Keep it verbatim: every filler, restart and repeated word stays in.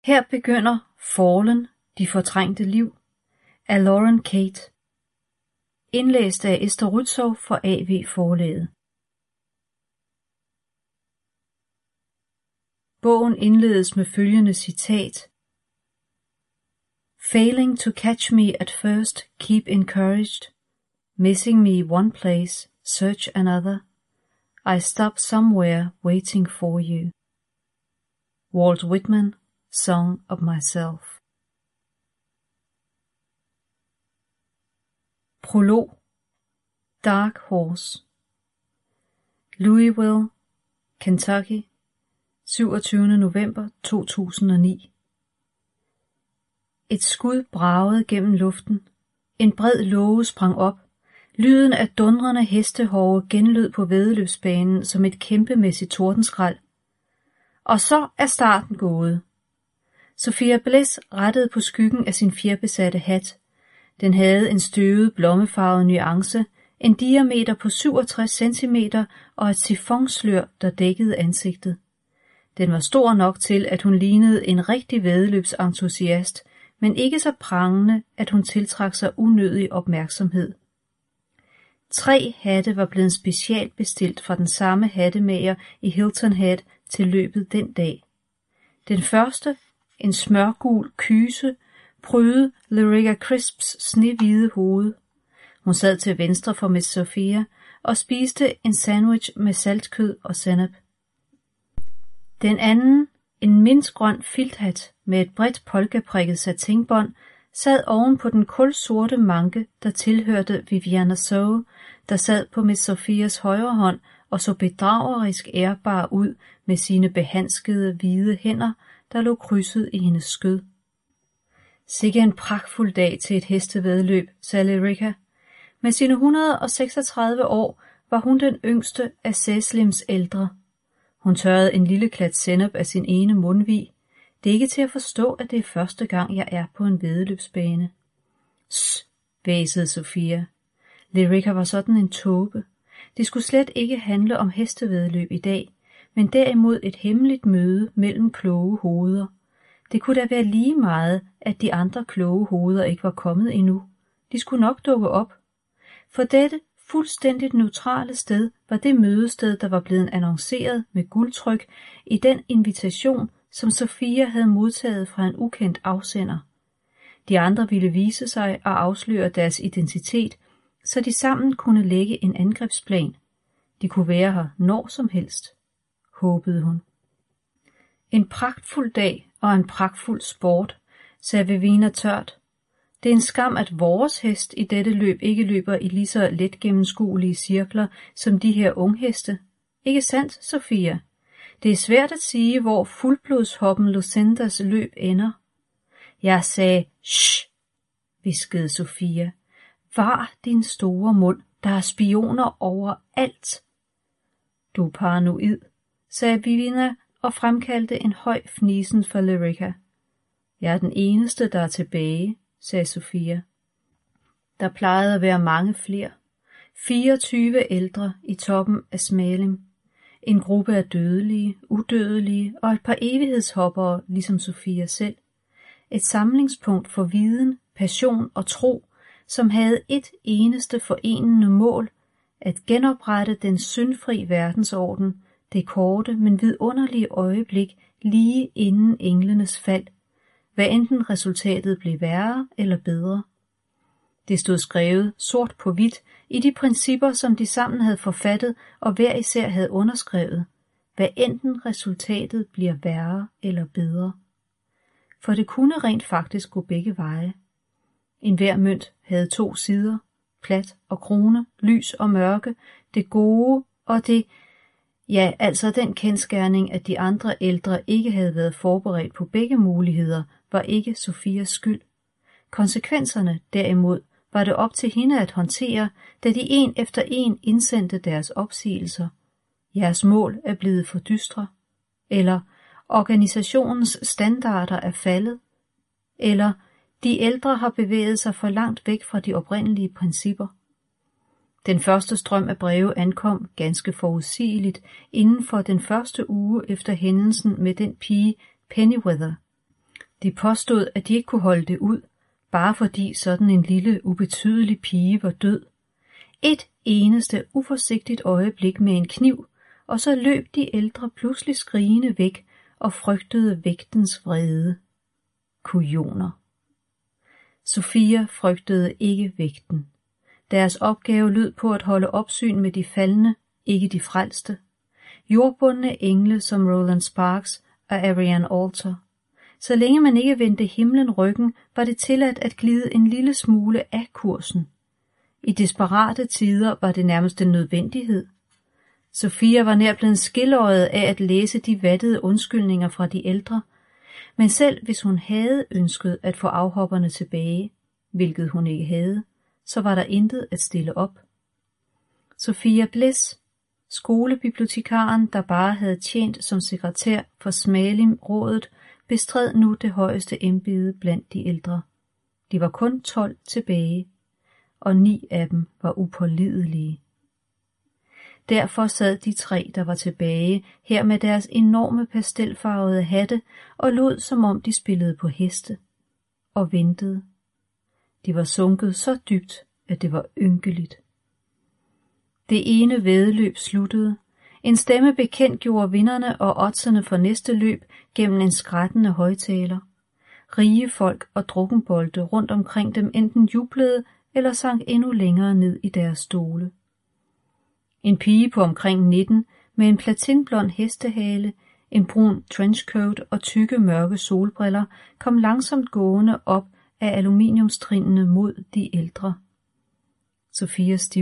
Her begynder Fallen, de fortrængte liv af Lauren Kate. Indlæst af Esther Rützou for A V Forlaget. Bogen indledes med følgende citat: Failing to catch me at first, keep encouraged. Missing me one place, search another. I stop somewhere waiting for you. Walt Whitman, Song of Myself. Prolog. Dark Horse. Louisville, Kentucky, syvogtyvende november to tusind og ni. Et skud bragede gennem luften. En bred låge sprang op. Lyden af dundrende hestehove genlød på væddeløbsbanen som et kæmpemæssigt tordenskrald. Og så er starten gået. Sophia Bliss rettede på skyggen af sin fjerbesatte hat. Den havde en støvet blommefarvet nuance, en diameter på syvogtres centimeter og et sifonslør, der dækkede ansigtet. Den var stor nok til, at hun lignede en rigtig væddeløbsentusiast, men ikke så prangende, at hun tiltrak sig unødig opmærksomhed. Tre hatte var blevet specielt bestilt fra den samme hattemager i Hilton Head til løbet den dag. Den første, en smørgul kyse, prydede Lyrica Crisps snehvide hoved. Hun sad til venstre for Miss Sophia og spiste en sandwich med saltkød og sennep. Den anden, en mintgrøn filthat med et bredt polkaprikket satinbånd, sad oven på den kulsorte manke, der tilhørte Viviana Zoe, der sad på Miss Sophias højre hånd og så bedragerisk ærbar ud med sine behandskede hvide hænder, der lå krydset i hendes skød. Sikke en pragtfuld dag til et hestevæddeløb, sagde Lyrica. Med sine et hundrede og seksogtredive år var hun den yngste af Cecilims ældre. Hun tørrede en lille klat sennep af sin ene mundvig. Det er ikke til at forstå, at det er første gang, jeg er på en væddeløbsbane. Sss, hvæsede Sophia. Lyrica var sådan en tåbe. Det skulle slet ikke handle om hestevæddeløb i dag, men derimod et hemmeligt møde mellem kloge hoveder. Det kunne da være lige meget, at de andre kloge hoveder ikke var kommet endnu. De skulle nok dukke op. For dette fuldstændigt neutrale sted var det mødested, der var blevet annonceret med guldtryk i den invitation, som Sophia havde modtaget fra en ukendt afsender. De andre ville vise sig og afsløre deres identitet, så de sammen kunne lægge en angrebsplan. De kunne være her når som helst, håbede hun. En pragtfuld dag og en pragtfuld sport, sagde Vivina tørt. Det er en skam, at vores hest i dette løb ikke løber i lige så let gennemskuelige cirkler som de her ungheste. Ikke sandt, Sophia? Det er svært at sige, hvor fuldblodshoppen Lucindas løb ender. Jeg sagde, shh, hviskede Sophia. Var din store mund, der er spioner overalt. Du er paranoid, sagde Vivina og fremkaldte en høj fnisen for Lyrica. Jeg er den eneste, der er tilbage, sagde Sophia. Der plejede at være mange flere. fireogtyve ældre i toppen af Smalim. En gruppe af dødelige, udødelige og et par evighedshoppere, ligesom Sophia selv. Et samlingspunkt for viden, passion og tro, som havde et eneste forenende mål, at genoprette den syndfri verdensorden, det korte, men vidunderlige øjeblik lige inden englenes fald, hvad enten resultatet blev værre eller bedre. Det stod skrevet sort på hvidt i de principper, som de sammen havde forfattet og hver især havde underskrevet, hvad enten resultatet bliver værre eller bedre. For det kunne rent faktisk gå begge veje. En hver mønt havde to sider, plat og krone, lys og mørke, det gode og det, ja, altså den kendsgerning, at de andre ældre ikke havde været forberedt på begge muligheder, var ikke Sophias skyld. Konsekvenserne, derimod, var det op til hende at håndtere, da de en efter en indsendte deres opsigelser. Jeres mål er blevet for dystre, eller organisationens standarder er faldet, eller de ældre har bevæget sig for langt væk fra de oprindelige principper. Den første strøm af breve ankom ganske forudsigeligt inden for den første uge efter hændelsen med den pige Pennyweather. De påstod, at de ikke kunne holde det ud, bare fordi sådan en lille, ubetydelig pige var død. Et eneste uforsigtigt øjeblik med en kniv, og så løb de ældre pludselig skrigende væk og frygtede vægtens vrede. Kujoner. Sofia frygtede ikke vægten. Deres opgave lød på at holde opsyn med de faldne, ikke de frelste. Jordbundne engle som Roland Sparks og Ariane Alter. Så længe man ikke vendte himlen ryggen, var det tilladt at glide en lille smule af kursen. I desperate tider var det nærmest en nødvendighed. Sofia var nær blevet skiløjet af at læse de vattede undskyldninger fra de ældre, men selv hvis hun havde ønsket at få afhopperne tilbage, hvilket hun ikke havde, så var der intet at stille op. Sofia Bliss, skolebibliotekaren, der bare havde tjent som sekretær for Smalim-rådet, bestred nu det højeste embede blandt de ældre. De var kun tolv tilbage, og ni af dem var upålidelige. Derfor sad de tre, der var tilbage, her med deres enorme pastelfarvede hatte og lod, som om de spillede på heste, og ventede. De var sunket så dybt, at det var ynkeligt. Det ene væddeløb sluttede. En stemme bekendtgjorde vinderne og oddserne for næste løb gennem en skrættende højtaler. Rige folk og drukkenbolte rundt omkring dem enten jublede eller sank endnu længere ned i deres stole. En pige på omkring nitten med en platinblond hestehale, en brun trenchcoat og tykke mørke solbriller kom langsomt gående op af aluminiumstrinene mod de ældre. Sofias